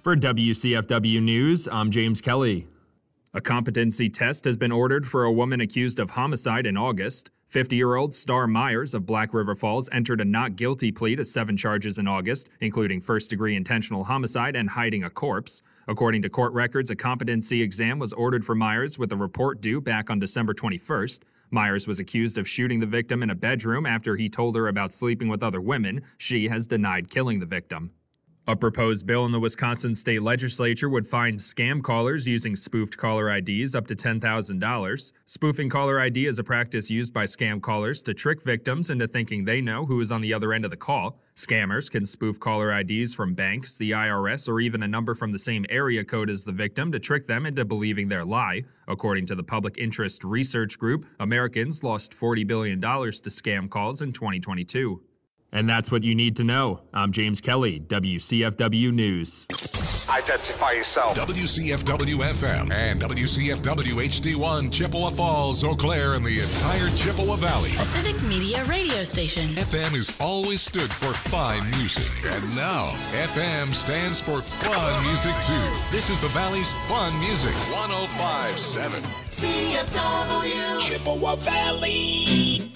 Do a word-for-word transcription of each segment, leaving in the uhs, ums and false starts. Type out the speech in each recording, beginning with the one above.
For W C F W News, I'm James Kelly. A competency test has been ordered for a woman accused of homicide in August. fifty-year-old Star Myers of Black River Falls entered a not guilty plea to seven charges in August, including first-degree intentional homicide and hiding a corpse. According to court records, a competency exam was ordered for Myers with a report due back on December twenty-first. Myers was accused of shooting the victim in a bedroom after he told her about sleeping with other women. She has denied killing the victim. A proposed bill in the Wisconsin state legislature would fine scam callers using spoofed caller I Ds up to ten thousand dollars. Spoofing caller I D is a practice used by scam callers to trick victims into thinking they know who is on the other end of the call. Scammers can spoof caller I Ds from banks, the I R S, or even a number from the same area code as the victim to trick them into believing their lie. According to the public interest research group, Americans lost forty billion dollars to scam calls in twenty twenty-two. And that's what you need to know. I'm James Kelly, W C F W News. Identify yourself. W C F W F M and W C F W H D one, Chippewa Falls, Eau Claire, and the entire Chippewa Valley. A Civic Media radio station. F M has always stood for fine music. And now, F M stands for fun music, too. This is the Valley's fun music. one oh five point seven. C F W. Chippewa Valley.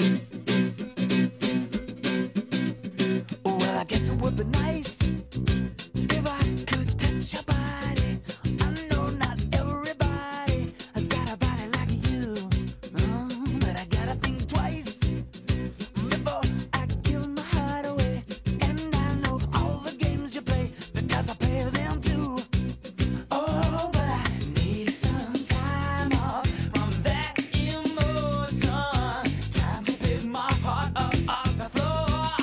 I guess it would be nice if I could touch your body. I know not everybody has got a body like you, oh, but I gotta think twice before I give my heart away. And I know all the games you play because I play them too. Oh, but I need some time off from that emotion. Time to pick my heart up off the floor.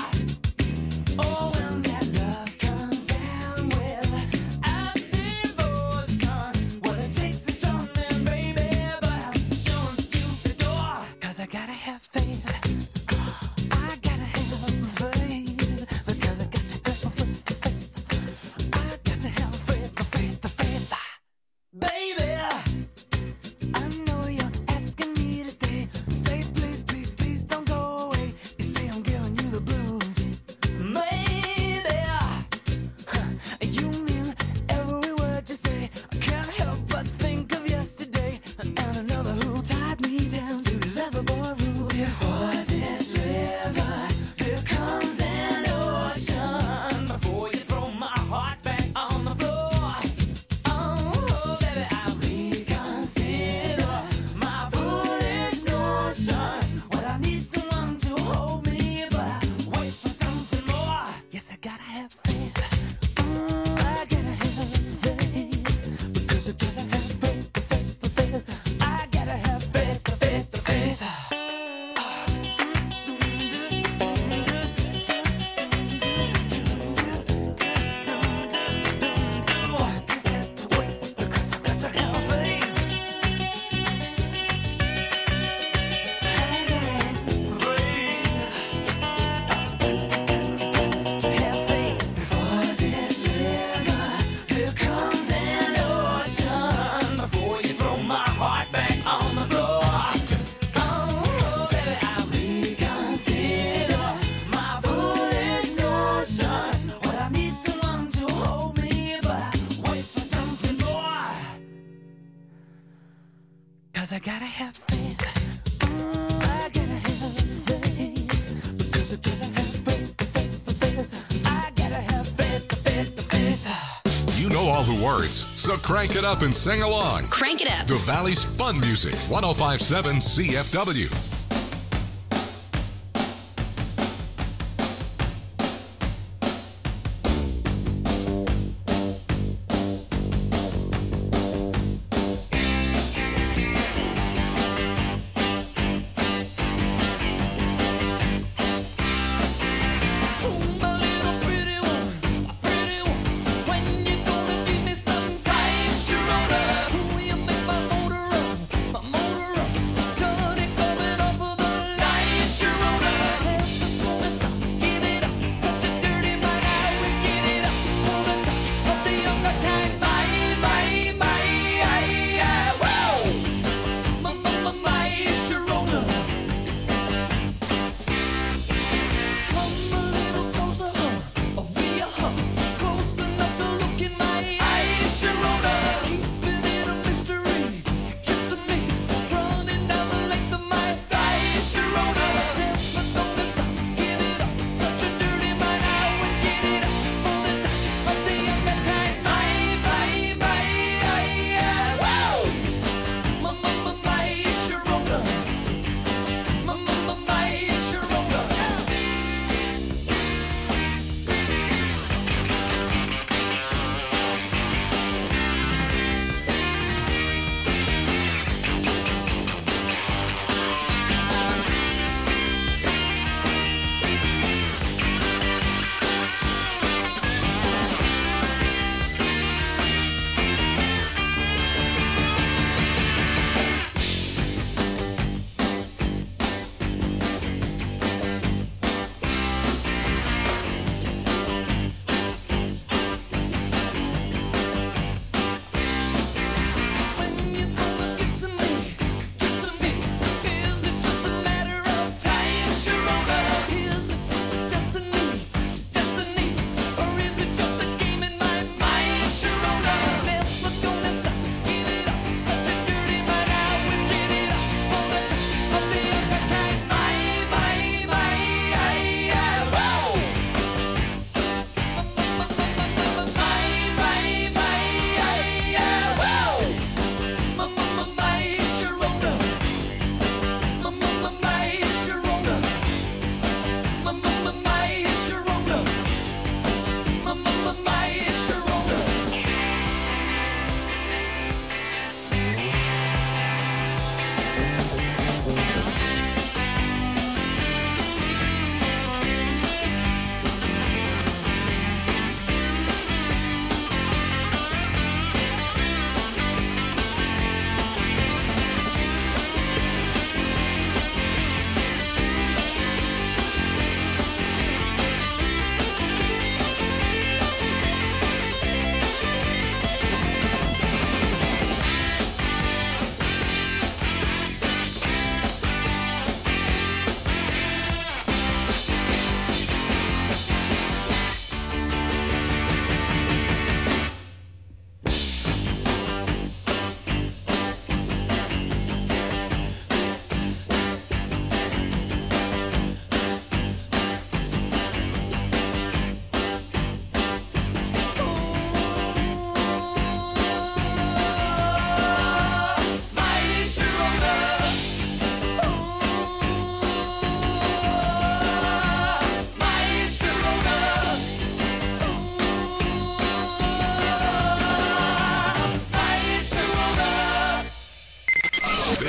I gotta have faith. I gotta have faith because I got to have faith. I got to have faith, faith, faith. Baby, I know you're asking me to stay. Say please, please, please don't go away. You say I'm giving you the blues. Maybe you mean every word you say. I can't help but think of yesterday and another who tied me down to before this river, here comes an ocean. Before you throw my heart back on the floor, oh, baby, I reconsider my foolish notion. Well, I need someone to hold me, but I wait for something more. Yes, I gotta have faith. Mm, I gotta have faith because I gotta have faith, faith, faith. I gotta have faith, faith, faith. I gotta have faith. Mm, I gotta have faith. Because I gotta have faith, faith, faith. I gotta have faith, faith, faith. You know all the words, so crank it up and sing along. Crank it up. The Valley's fun music, one oh five point seven C F W. Motor run, my motor run, gonna it coming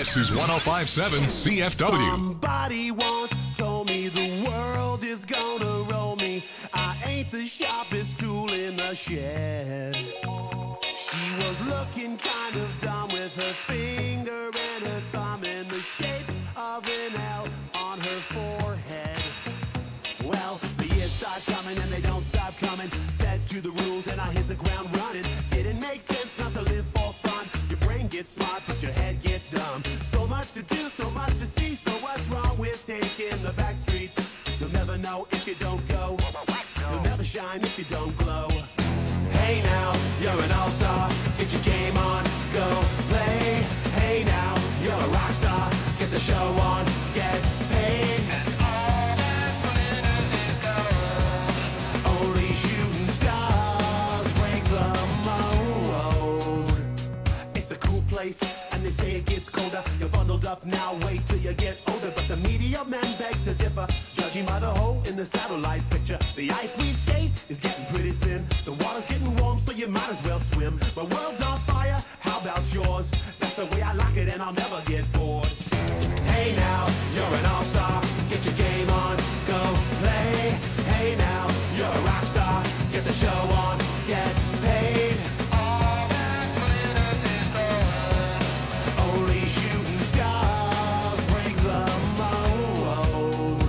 This is one oh five point seven C F W. Somebody once told me the world is gonna roll me. I ain't the sharpest tool in the shed. She was looking kind of dumb with her finger and her thumb in the shape of an L on her forehead. Well, the years start coming and they don't stop coming. Fed to the rules and I hit the ground running. Didn't make sense not to live for fun. Your brain gets smart but your head gets dumb. So much to do, so much to see. So what's wrong with taking the back streets? You'll never know if you don't go. You'll never shine if you don't glow. Hey now, you're an all-star. Get your game on, go play. Hey now, you're a rock star. Get the show on, get paid. And all that glitters is gold. Only shooting stars break the mold. It's a cool place, and they say it gets colder. You're bundled up now, wait till you get older. But the media men beg to differ, judging by the hole in the satellite picture. The ice we skate is getting pretty thin. The water's getting warm, so you might as well swim. My world's on fire, how about yours? That's the way I like it, and I'll never get bored. Hey now, you're an all-star. Get your game on, go play. Hey now, you're a rock star. Get the show on, get paid. All that glitters is gold. Only shooting stars break the mold.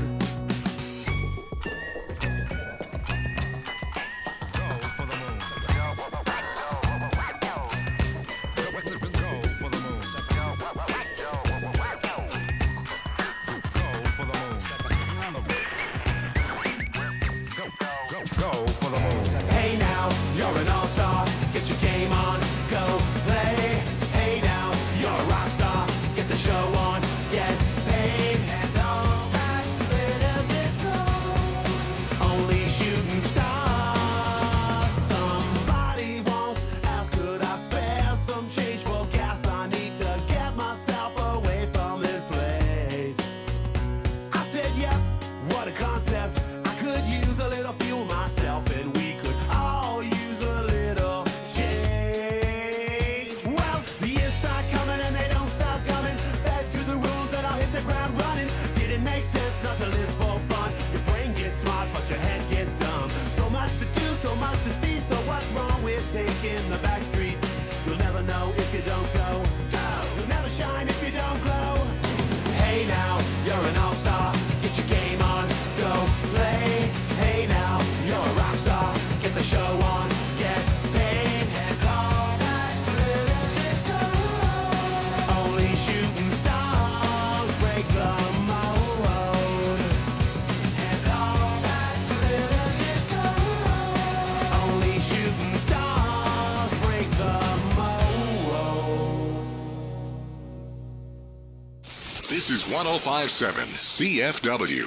Hey now, you're an all-star. Get your game on, go play. Hey now, you're a rock star. Get the show on, get paid. And all that glitters is gold. Only shooting stars. Somebody once asked, could I spare some change for gas? I need to get myself away from this place. I said, yep, what a concept. I could use a little fuel myself, and we could all use a little change. Well, the years start coming and they don't stop coming. Fed to the rules that I'll hit the ground running. Didn't make sense not to live for fun. Your brain gets smart, but your head gets dumb. So much to do, so much to see. So what's wrong with taking the back streets? You'll never know if you don't go. You'll never shine if you don't glow. Hey now, you're an all-star. Get your game on, go play. Hey now, you're a rock star. Get the show on, get paid. And all that glitters is gold. Only shooting stars break the mold. And all that glitters is gold. Only shooting stars break the mold. This is one oh five point seven C F W.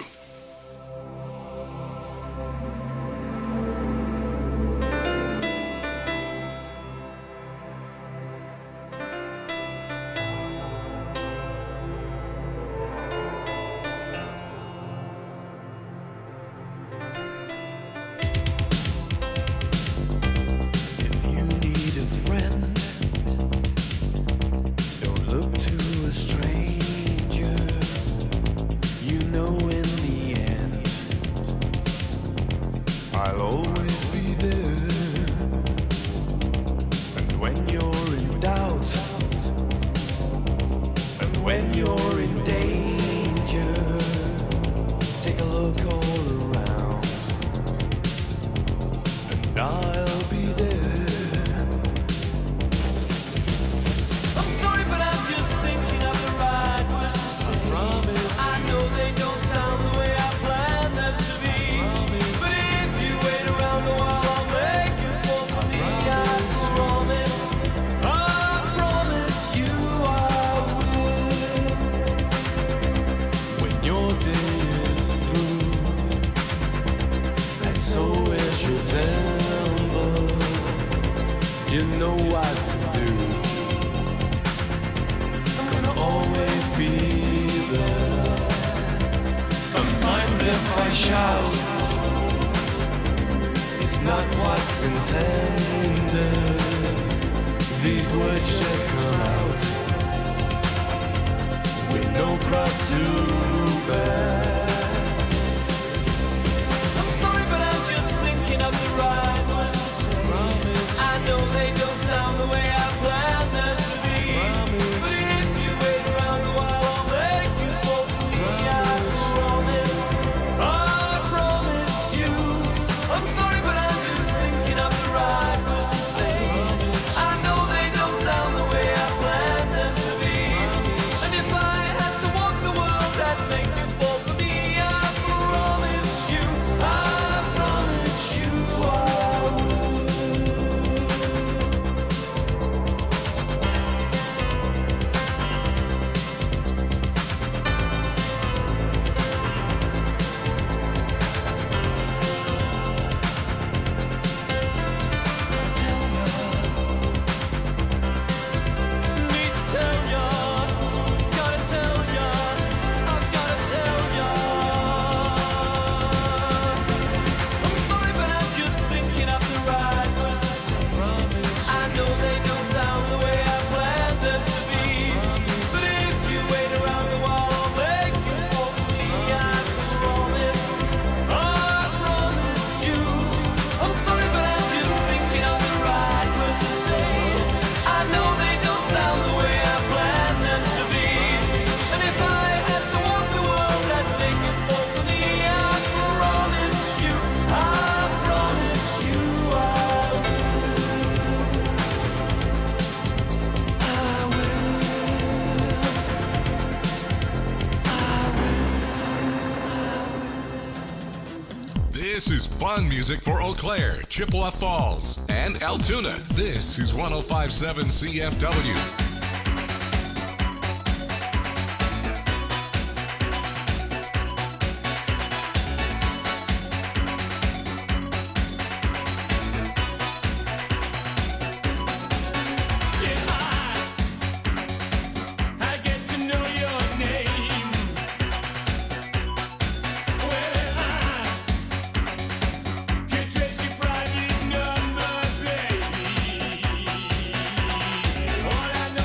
If you need a friend, don't look to a stranger. You know in the end, I'll always be there. And when you're in doubt, and when you're in danger, take a look all around, and I'll be there. I'm sorry, but I'm just thinking of the right words to say. I promise. I know they don't sound the way I planned them to be. Promise. But if you wait around a while, I'll make you fall for me. I promise. I promise you I will. When your day is through, and so is your temper, you know what to do. I'm gonna always be there. Sometimes if I shout, it's not what's intended. These words just come out. don't cross too bad. I'm sorry, but I'm just thinking of the right words to say. Promise. I know they don't sound the way I planned them to be. Promise. But if you wait around a while, I'll make you fall for me. Promise. I promise. I promise you. I'm sorry, but I'm just thinking of the right words to say. Promise. I know they don't sound the way I planned them to be. Promise. And if I had to walk the world, I'd make you fall for me. I promise you. I promise you I would. Need to tell ya, gotta tell ya, I've gotta tell ya. I'm sorry, but I'm just thinking of the right words to say. Promise. I know they don't sound the way I planned them to be. Promise. But if you wait around a while, I'll make you fall for me. I promise. I promise you. I'm sorry, but I'm just thinking of the right words to say. I know they don't sound the way I planned them to be. And if I had to walk the world, I'd make it fall for me. I promise you. I promise you I This is fun music for Eau Claire, Chippewa Falls, and Altoona. This is one oh five point seven C F W. I get to know your name. Well, I can trace your private number, baby. All I know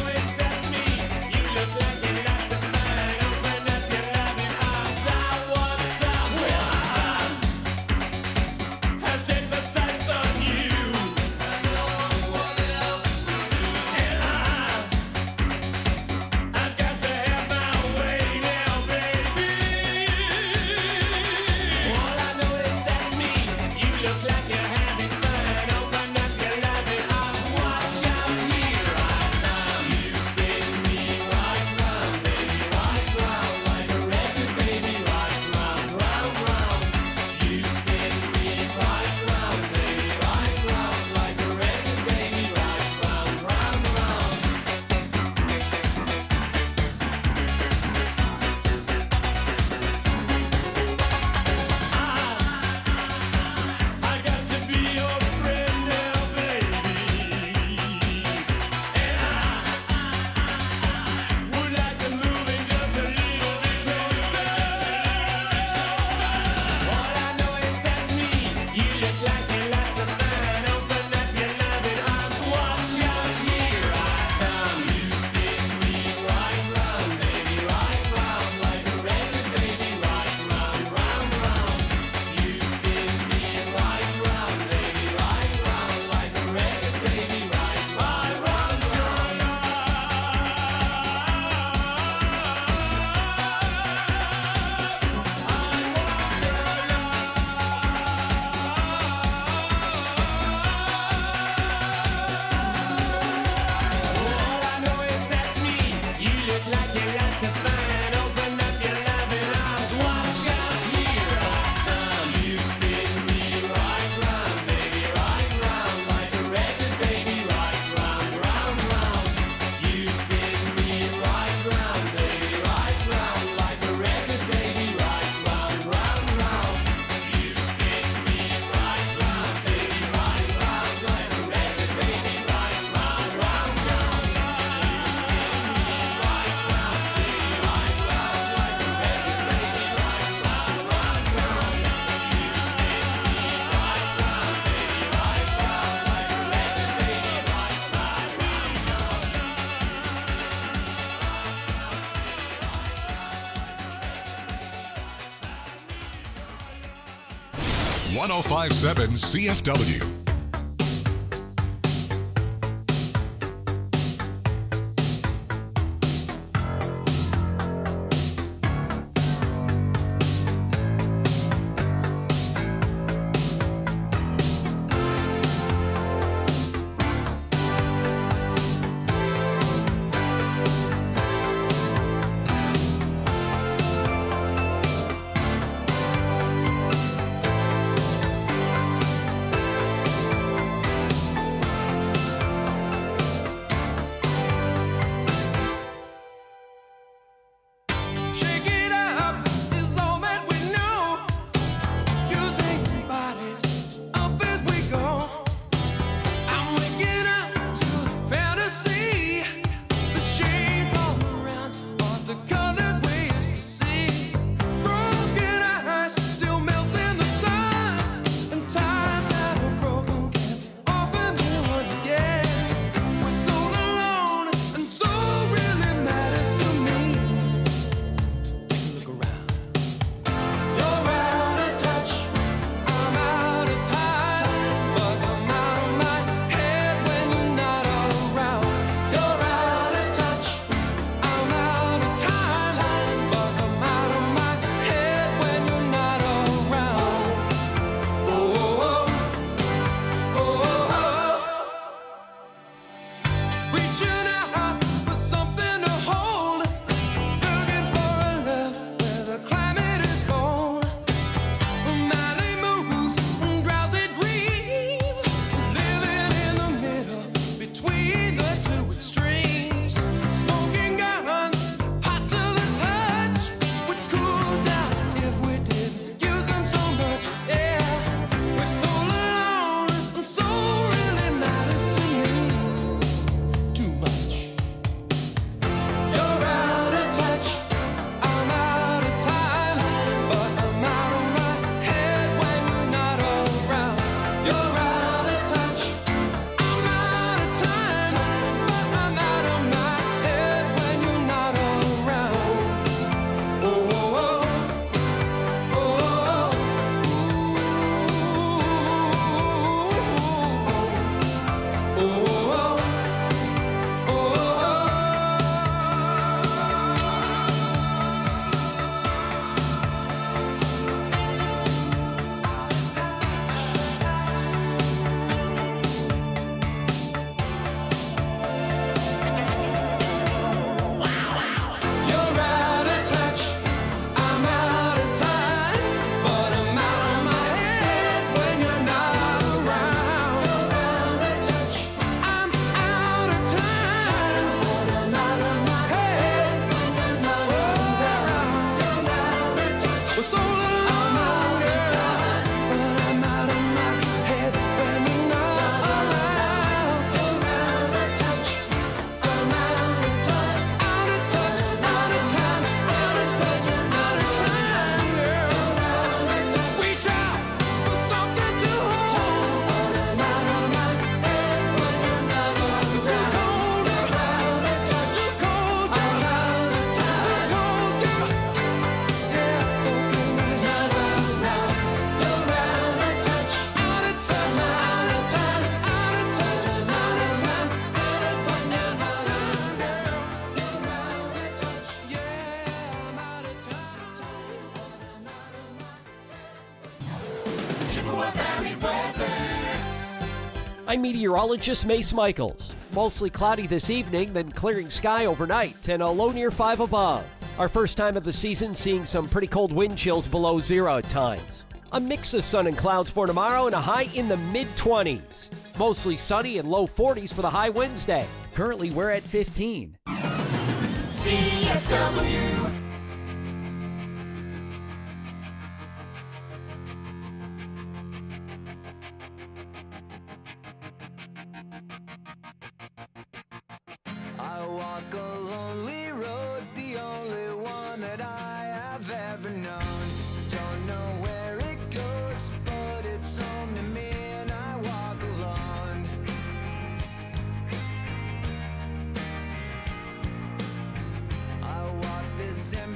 one oh five point seven C F W. I'm meteorologist Mace Michaels. Mostly cloudy this evening, then clearing sky overnight and a low near five above. Our first time of the season seeing some pretty cold wind chills below zero at times. A mix of sun and clouds for tomorrow and a high in the mid twenties. Mostly sunny and low forties for the high Wednesday. Currently we're at fifteen. C F W. I walk a lonely road, the only one that I have ever known. Don't know where it goes, but it's home to me and I walk alone. I walk this empty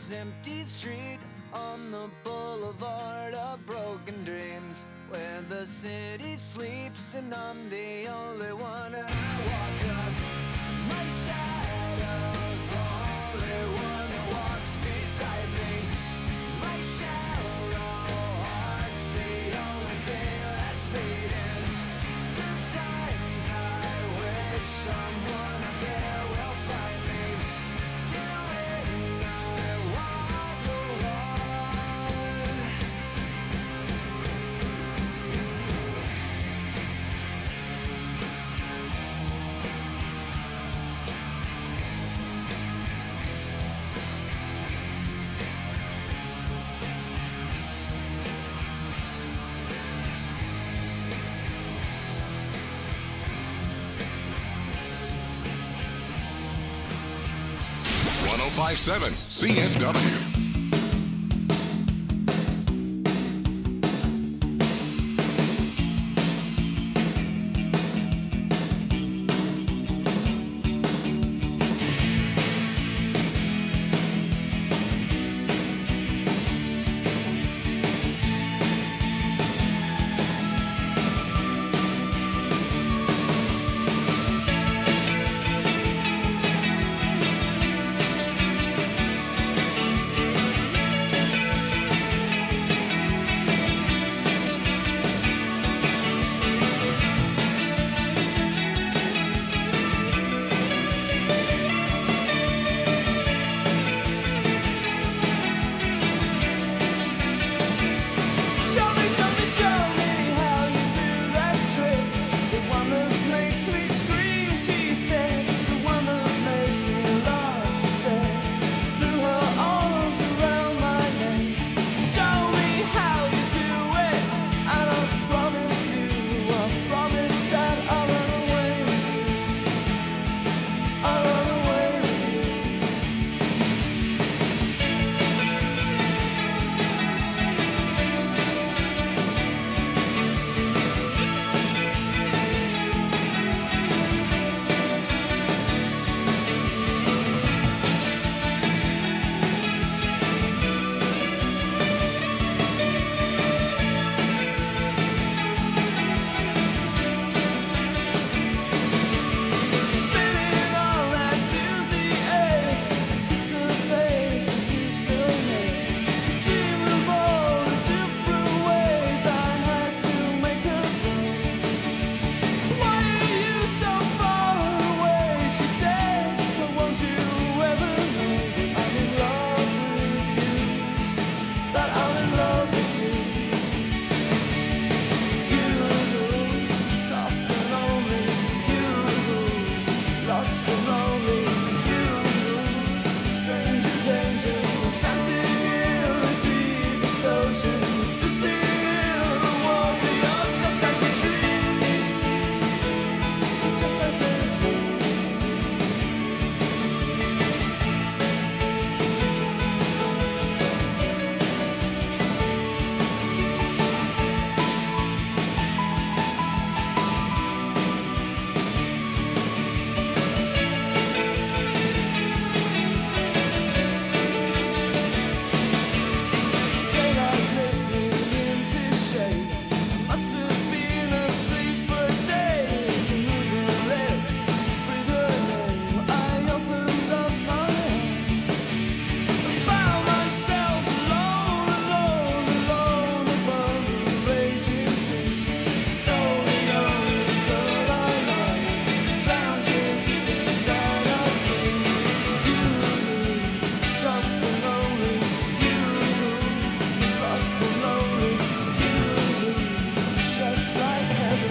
this empty street on the boulevard of broken dreams, where the city sleeps and I'm the only one. And I walk up, my shadow's only one that walks beside me. My shallow heart's the only thing that's beating. Sometimes I wish someone up there will find me, doing I walk alone. one oh five point seven C F W. Show me, show me, show me how you do that trick. The one that makes me scream, she said. The one that makes me laugh, she said. Threw her arms around my neck. Show me how you do it, and I promise you, I promise that I'll run away with you. I'll run away with you. Spinning all that dizzy air, kiss her face and kiss her neck. Dream of all the different ways I had to make her grow. Why are you so far away? She said, but won't you ever know that I'm in love with you? That I'm in love with you. You, soft and lonely. You, lost and lonely. You, stranger's angels, dancing in the deepest oceans, twisting the water. You're just like a dream, just like a dream. Daylight lit me into shade. Must have been asleep for days. And moving lips, breathe her name. I opened up my eyes and found myself alone, alone, alone above the raging sea. Slowly on the girl I love, drowned here deep inside of me. You, soft and lonely. You, lost and lonely. You, just like heaven.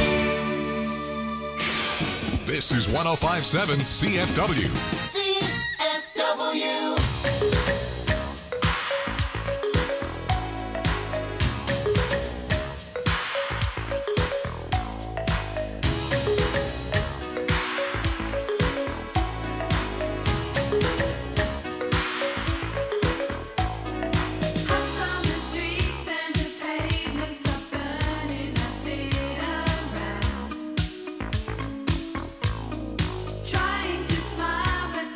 This is one oh five point seven C F W. C F W. Out on the streets and the pavements are burning. I sit around, trying to smile, but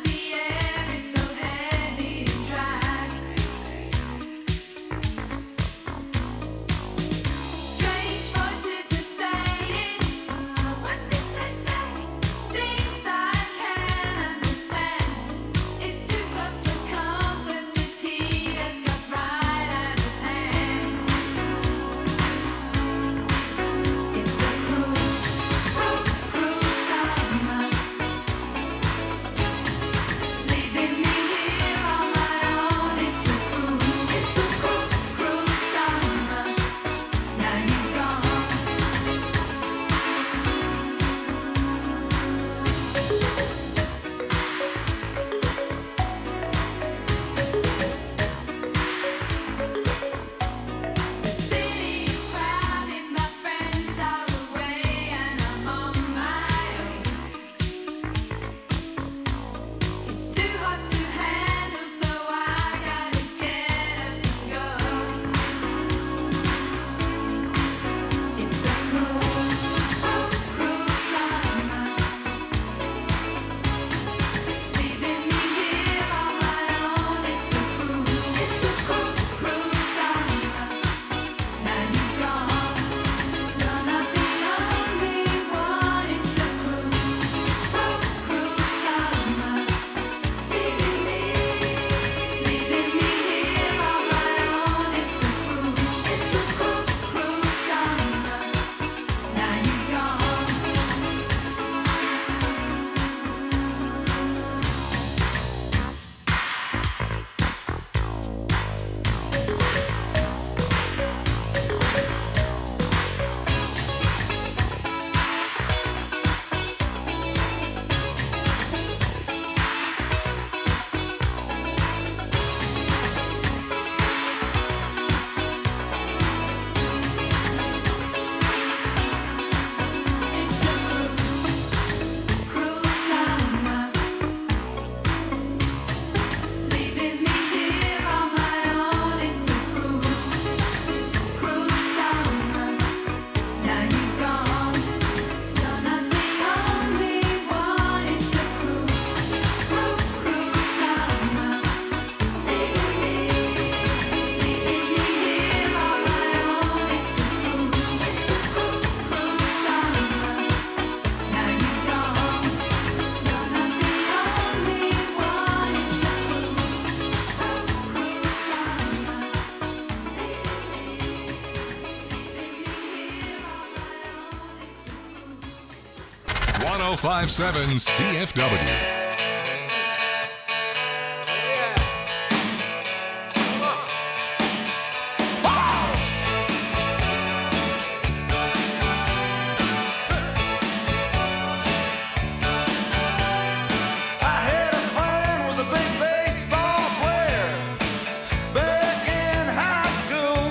oh five point seven C F W. I had a friend was a big baseball player back in high school.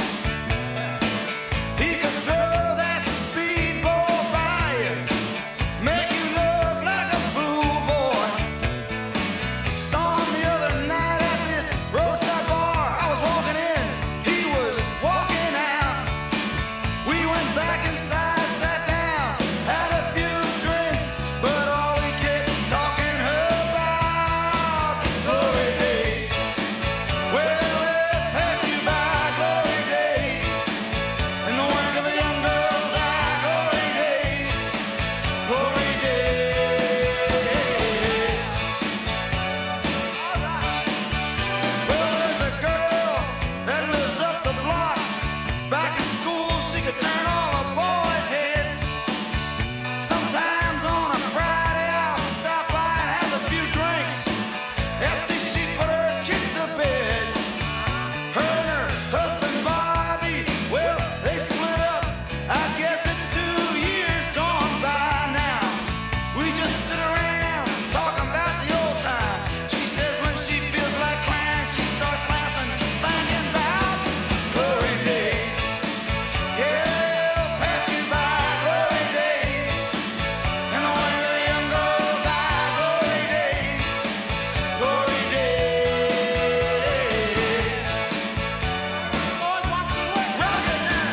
He could throw that speedball by you, make you look like a fool boy. Saw him the other night at this roadside bar. I was walking in, he was walking out. We went back inside, sat down, had a few drinks, but all he kept talking about was glory days. Well, it passed you by, glory days, and the word of a young girl's eye, glory days, glory days. Well, there's a girl that lives up the block. Back in school, she could turn all the boys' heads. Sometimes on a Friday, I'll stop by and have a few drinks. After she put her kids to bed, her and her husband Bobby, well, they split up. I guess it's two years gone by now. We just sit around talking about the old times. She says when she feels like crying, she starts laughing, thinking about glory days. Yeah, they'll pass you by, glory days, and the way of the young girl's eye, glory days, glory days. Rock it now.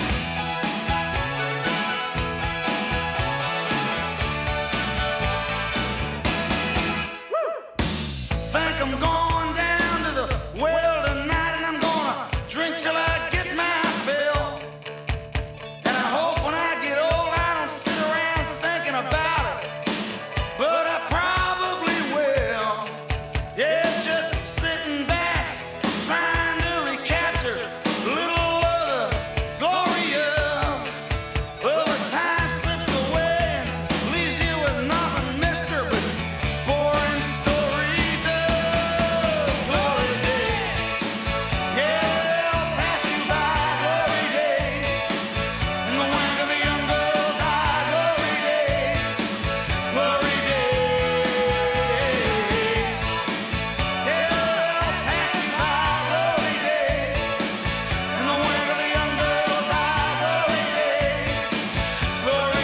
Think I'm going down to the well tonight, and I'm gonna drink till I get my fill. And I hope when I get old I don't sit around thinking about it, but I probably will. Yeah, just sitting back, trying to recapture a little of the glory of. Well, the time slips away and leaves you with nothing, mister, but boring stories of glory days. Yeah, they'll pass you by, glory days, in the wink of a young girl's eye, glory days, glory days. Yeah, they'll pass you by, glory days, in the wink of a young girl's eye, glory days, glory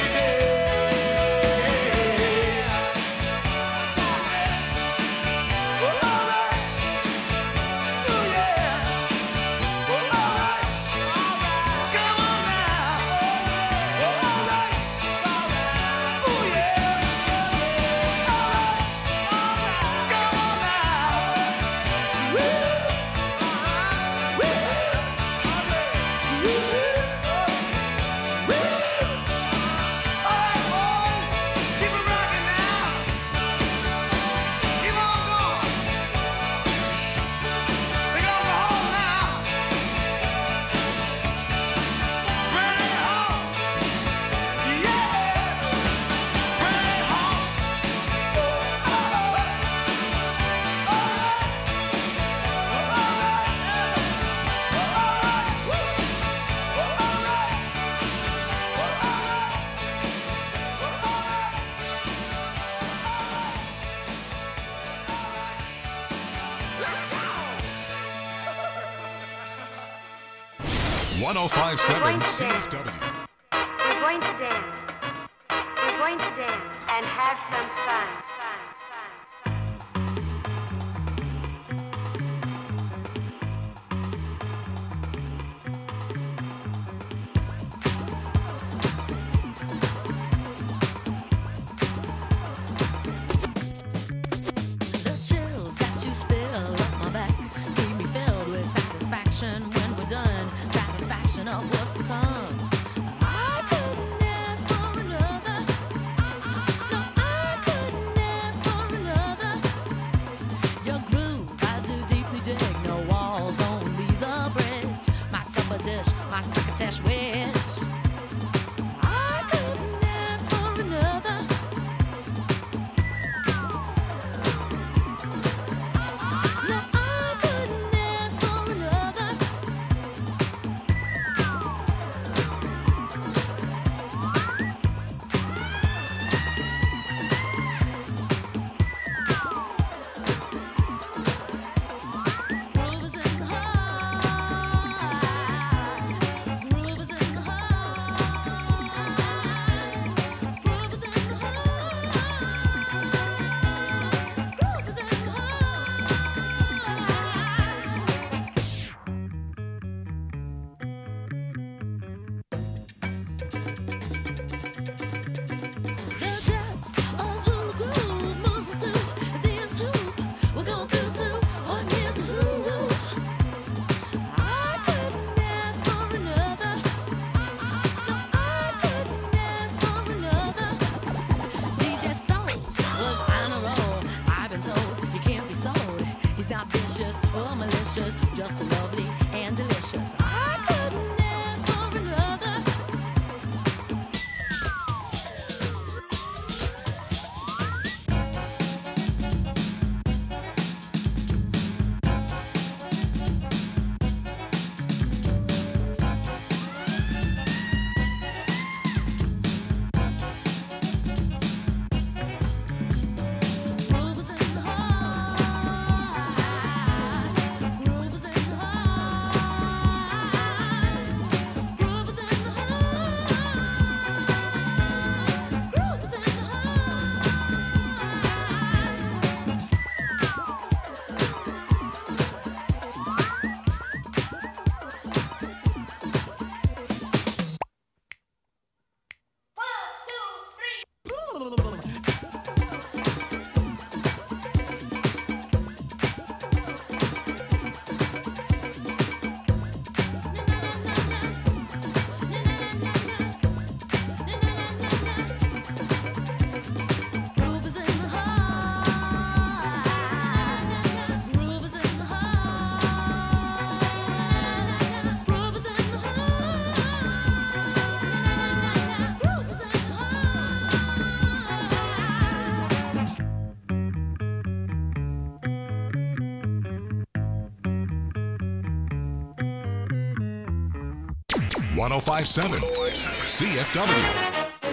days. Well, all right. Ooh, yeah. Well, all right. Come on now. Well, all right. Ooh, yeah. All right. Come on now. Woo. Woo. Woo. Woo. All right, boys. Keep it rocking now. Keep on going. We're going home now. Bring it home. Yeah. Bring it home. Oh, oh, oh. All right. All right. All right. Woo. All right. All right. Let's go. one oh five point seven C F W. We're going to dance. We're going to dance and have some fun. Fun, fun, fun. The chills that you spill up my back leave me filled with satisfaction when we're done. Satisfaction of what's to come. I couldn't ask for another. No, I couldn't one oh five point seven C F W.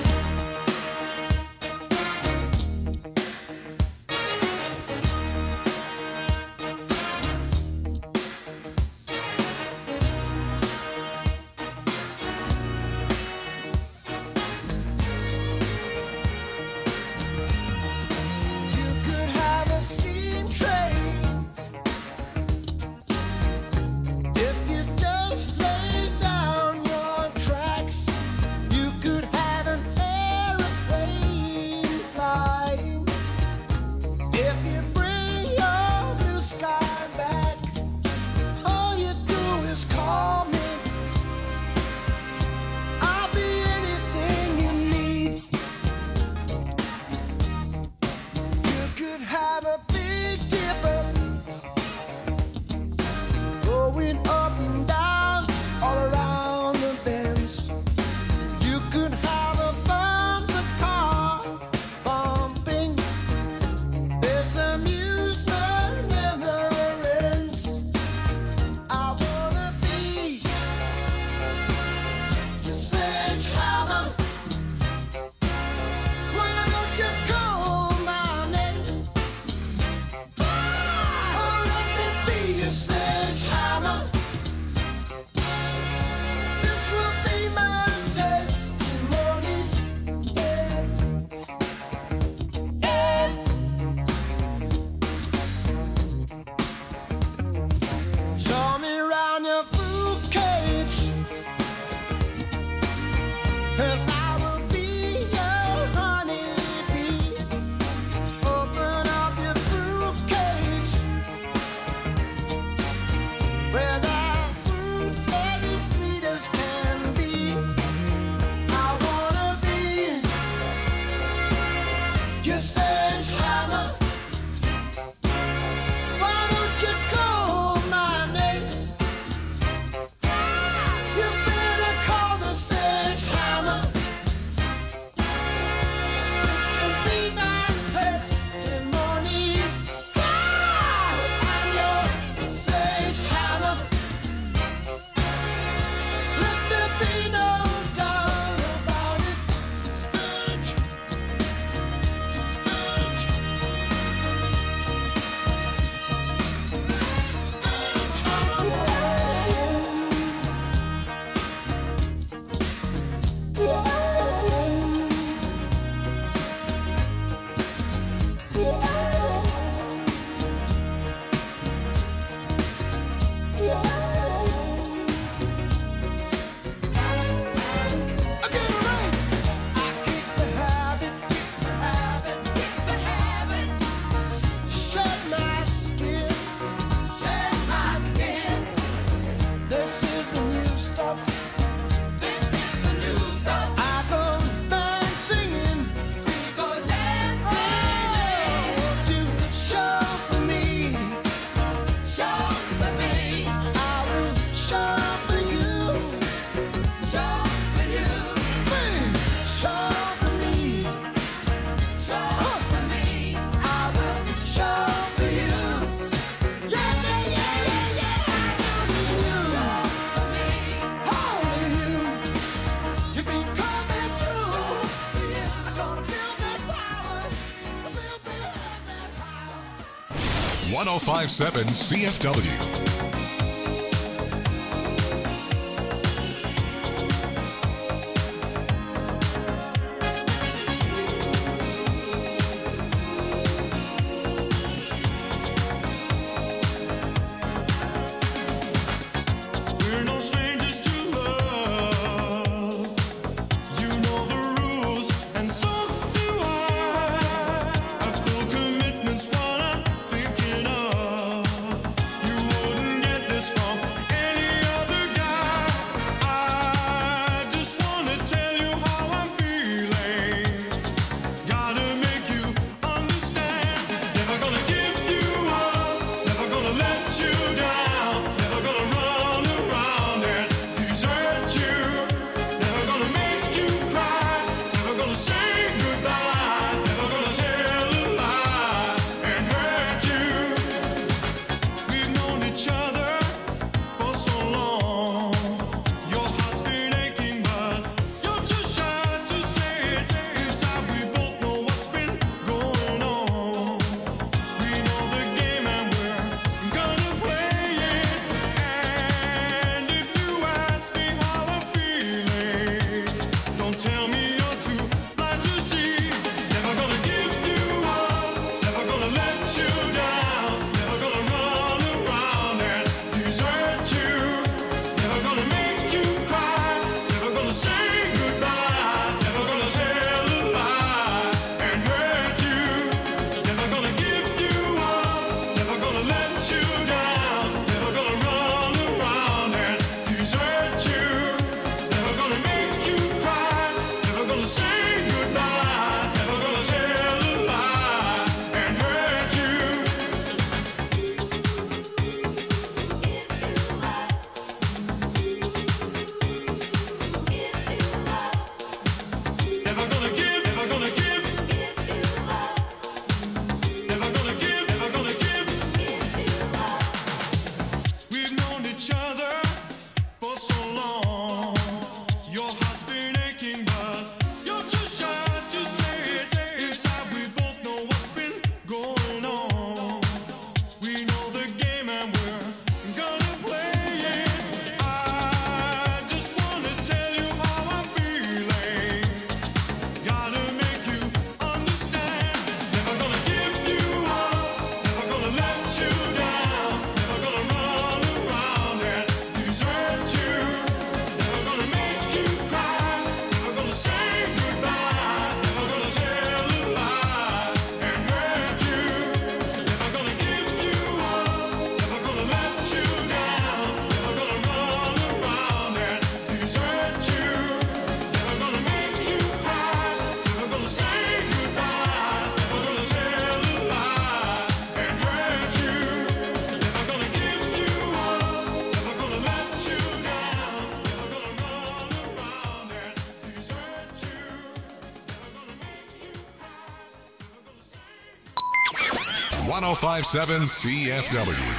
one oh five point seven C F W. Commitments, what I'm thinking of. You wouldn't one oh five point seven C F W.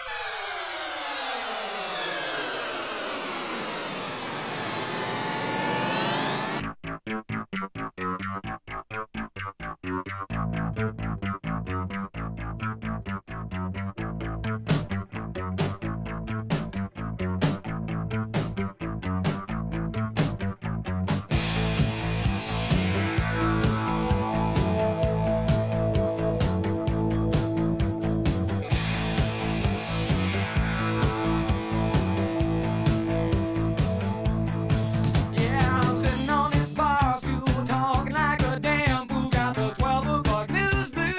Yeah, I'm sitting on this bar stool talking like a damn fool. Got the twelve o'clock news blues,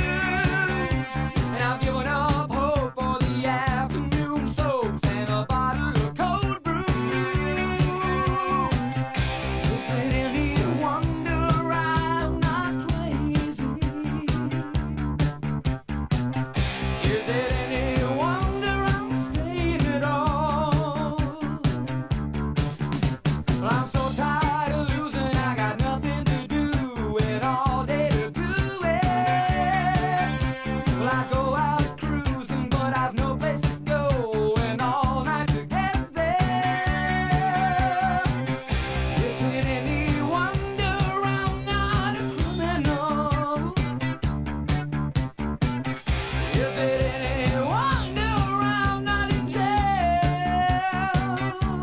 and I've given up hope for the afternoon soaps and a bottle of cold brew. Is it any wonder I'm not crazy? Is it any wonder I'm saying it all? Well, I'm so tired of losing, I got nothing to do and all day to do it. Well, I go out cruising, but I've no place to go and all night to get there. Is it any wonder I'm not a criminal? Is it any wonder I'm not in jail?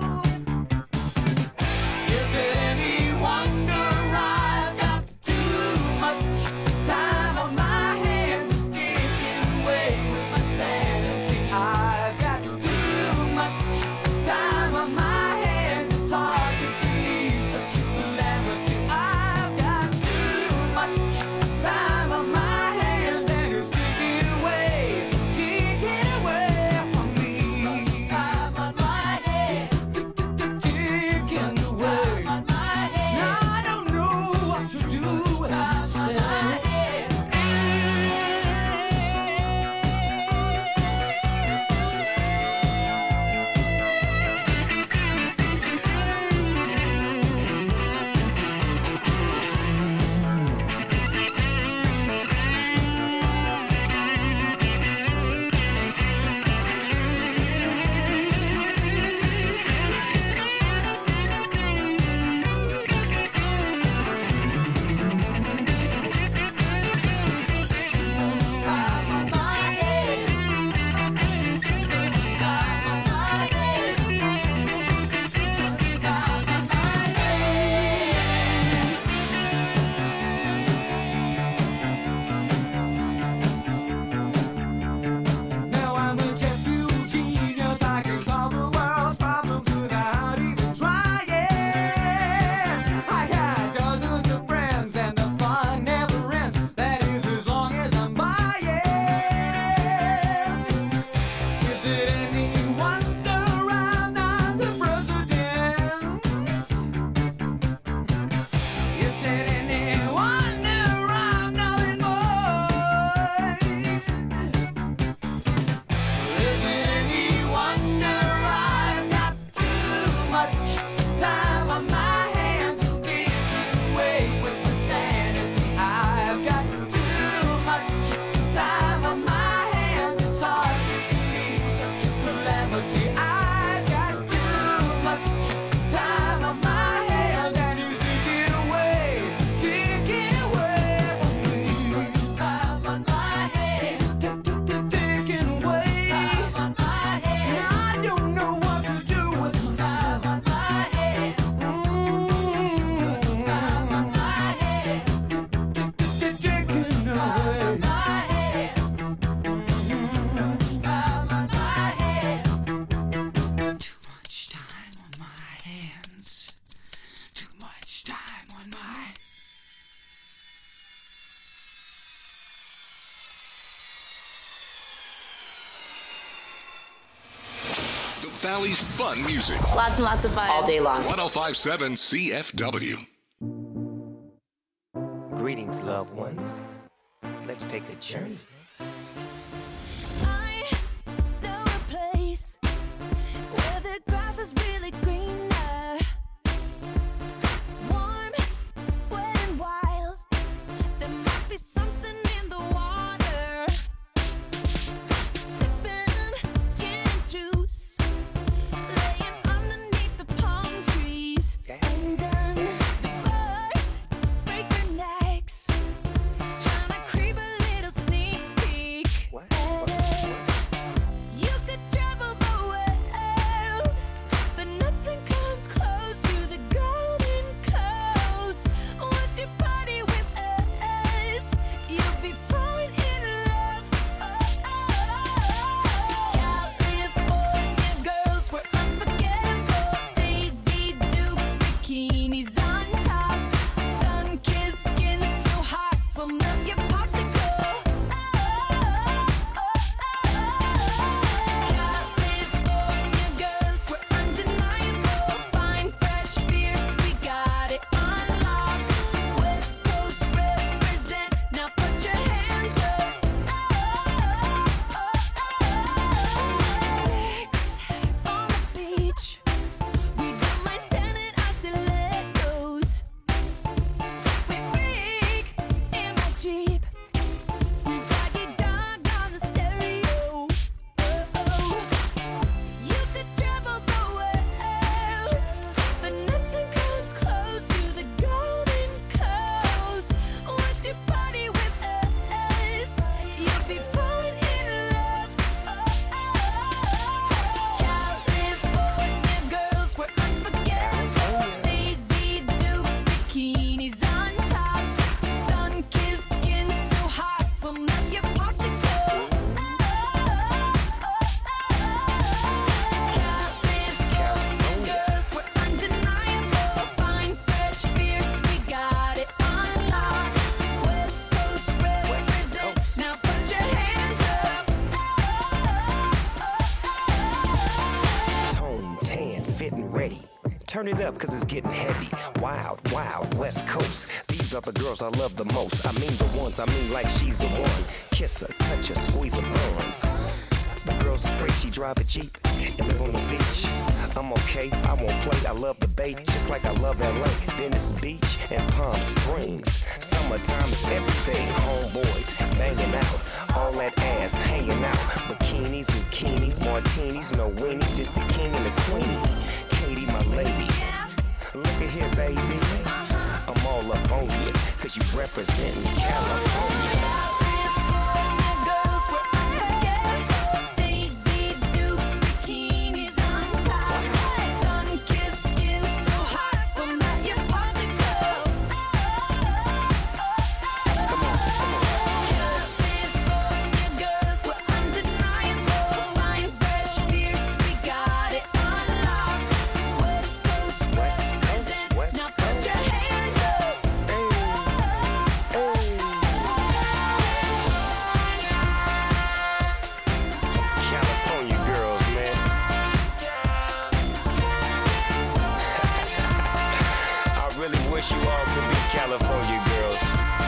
Is it any wonder I've got too much time on my hands? It's taking away with my sanity. I've got too much time on my hands. It's hard to believe such a calamity. I've got too much time on my hands, and it's taking away, taking away from me. Time on my hands, taking away. Now I don't know what to do with myself. Time on my hands, time on my hands, time on my hands. Now I'm a jet-fuel genius. I can solve the world's problems without even trying. I got dozens of friends and the fun never ends. That is as long as I'm buying. Is it any wonder I'm not the president? Is it any wonder I'm nothing more? Is it any wonder I've got too much time on my hands? It's taking away with my sanity. I've got too much time on my hands. It's hard to believe such a calamity. I've got too much time on my hands, and it's taking away, taking away from me. Time on my hands, taking away. Time on my hands. Now I don't know what to do with myself. Time on my hands. Time on my hands. Taking away. Time on my hands. Time on my hands. Too much time on my hands. Too much time on my The Valley's fun music. Lots and lots of fun. All day long. one oh five point seven C F W. Greetings, loved ones. Let's take a journey. I know a place where the grass is really greener. Warm, wet and wild. There must be something in the water. getting ready. Turn it up, cause it's getting heavy. Wild, wild, West Coast. These are the girls I love the most. I mean the ones, I mean like she's the one. Kiss her, touch her, squeeze her buns. The girl's afraid she drive a Jeep and live on the beach. I'm okay, I won't play, I love the bay, just like I love L A, Venice Beach, and Palm Springs. Summertime is everything, homeboys banging out, all that ass hanging out. Bikinis, zucchinis, martinis, no weenies, just the king and the queenie. Katie, my lady, look at here, baby. I'm all up on you, cause you representing California. Wish you all could be California girls.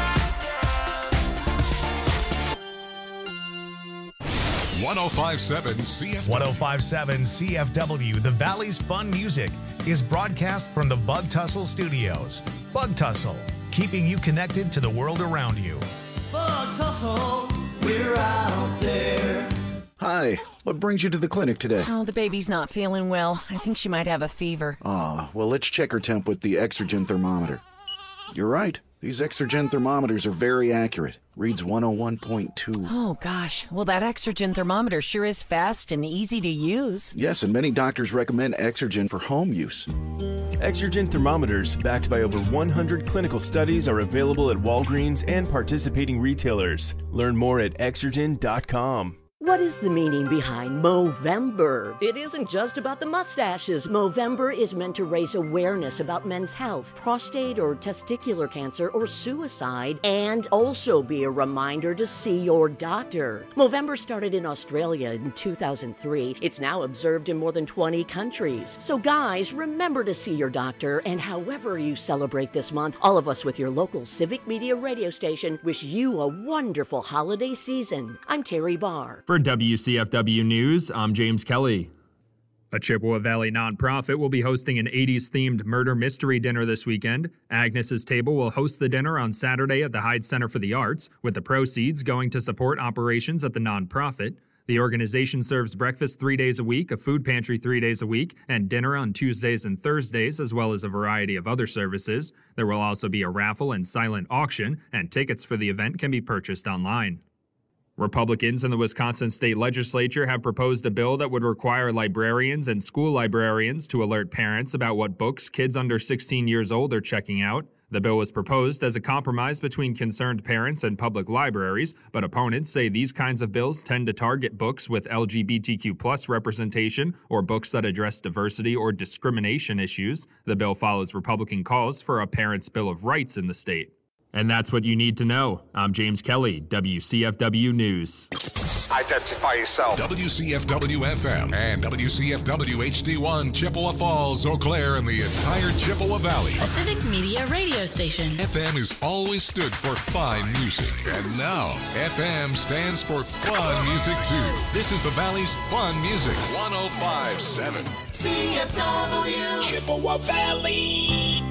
one oh five point seven C F W. one oh five point seven C F W, the Valley's Fun Music, is broadcast from the Bug Tussle Studios. Bug Tussle, keeping you connected to the world around you. Bug Tussle, we're out there. Hi, what brings you to the clinic today? Oh, the baby's not feeling well. I think she might have a fever. Ah, well, let's check her temp with the Exergen thermometer. You're right. These Exergen thermometers are very accurate. Reads one oh one point two. Oh, gosh. Well, that Exergen thermometer sure is fast and easy to use. Yes, and many doctors recommend Exergen for home use. Exergen thermometers, backed by over one hundred clinical studies, are available at Walgreens and participating retailers. Learn more at exergen dot com. What is the meaning behind Movember? It isn't just about the mustaches. Movember is meant to raise awareness about men's health, prostate or testicular cancer, or suicide, and also be a reminder to see your doctor. Movember started in Australia in two thousand three. It's now observed in more than twenty countries. So guys, remember to see your doctor, and however you celebrate this month, all of us with your local Civic Media radio station wish you a wonderful holiday season. I'm Terry Barr. For W C F W News, I'm James Kelly. A Chippewa Valley nonprofit will be hosting an eighties-themed murder mystery dinner this weekend. Agnes's Table will host the dinner on Saturday at the Hyde Center for the Arts, with the proceeds going to support operations at the nonprofit. The organization serves breakfast three days a week, a food pantry three days a week, and dinner on Tuesdays and Thursdays, as well as a variety of other services. There will also be a raffle and silent auction, and tickets for the event can be purchased online. Republicans in the Wisconsin State Legislature have proposed a bill that would require librarians and school librarians to alert parents about what books kids under sixteen years old are checking out. The bill was proposed as a compromise between concerned parents and public libraries, but opponents say these kinds of bills tend to target books with L G B T Q plus representation or books that address diversity or discrimination issues. The bill follows Republican calls for a Parents' Bill of Rights in the state. And that's what you need to know. I'm James Kelly, W C F W News. Identify yourself. W C F W F M and W C F W H D one, Chippewa Falls, Eau Claire, and the entire Chippewa Valley. A Civic Media radio station. F M has always stood for fine music. And now, F M stands for fun music, too. This is the Valley's fun music. one oh five point seven C F W Chippewa Valley.